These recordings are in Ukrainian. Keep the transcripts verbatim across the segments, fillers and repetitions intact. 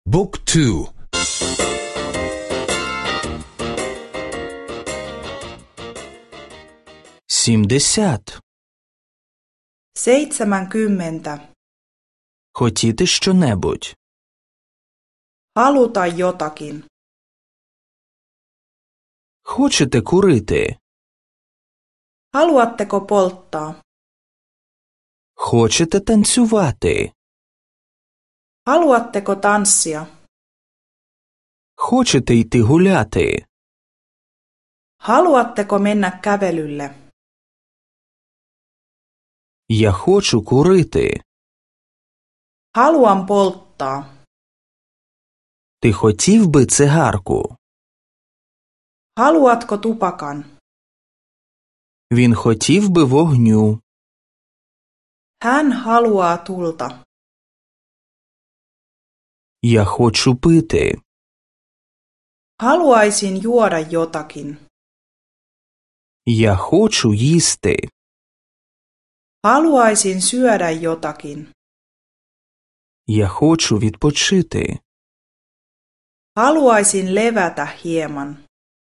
บุ๊กทูсімдесят Seitsemänkymmentä. хотіти щонебудь. Haluta jotakin. Хочете курити? Haluatteko polttaa? Хочете танцювати? Haluatteko tanssia? Хочете йти гуляти? Haluatteko mennä kävelylle? Я хочу курити. Haluan polttaa. Ти хотів би цигарку? Haluatko tupakan? Він хотів би вогню. Hän haluaa tulta. Я хочу пити. Haluaisin juoda jotakin. Я хочу їсти. Haluaisin syödä jotakin. Я хочу відпочити. Haluaisin levätä hieman.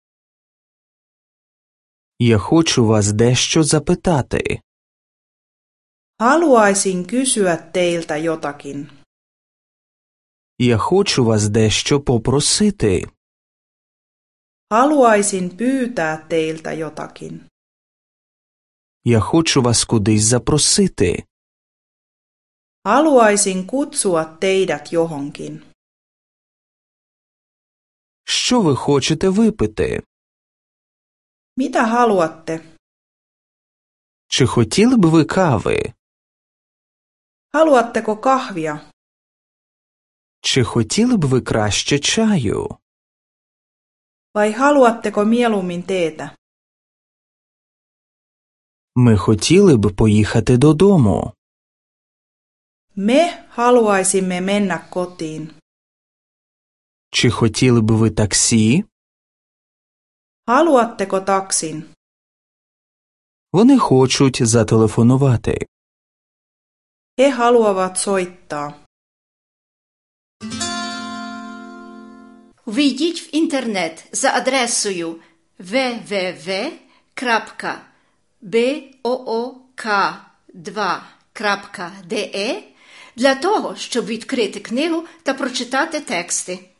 Я хочу вас дещо запитати. Haluaisin kysyä teiltä jotakin. Я хочу вас дещо попросити. Haluaisin pyytää teiltä jotakin. Я хочу вас кудись запросити. Haluaisin kutsua teidät johonkin. Що ви хочете випити? Mitä haluatte? Чи хотіли б ви кави? Haluatteko kahvia? Чи хотіли б ви краще чаю? Vai haluatteko mieluummin teetä? Ми хотіли б поїхати додому. Me haluaisimme mennä kotiin. Чи хотіли б ви таксі? Haluatteko taksin? Вони хочуть зателефонувати. He haluavat soittaa. Ввійдіть в інтернет за адресою дабл ю дабл ю дабл ю крапка буок два крапка де для того, щоб відкрити книгу та прочитати тексти.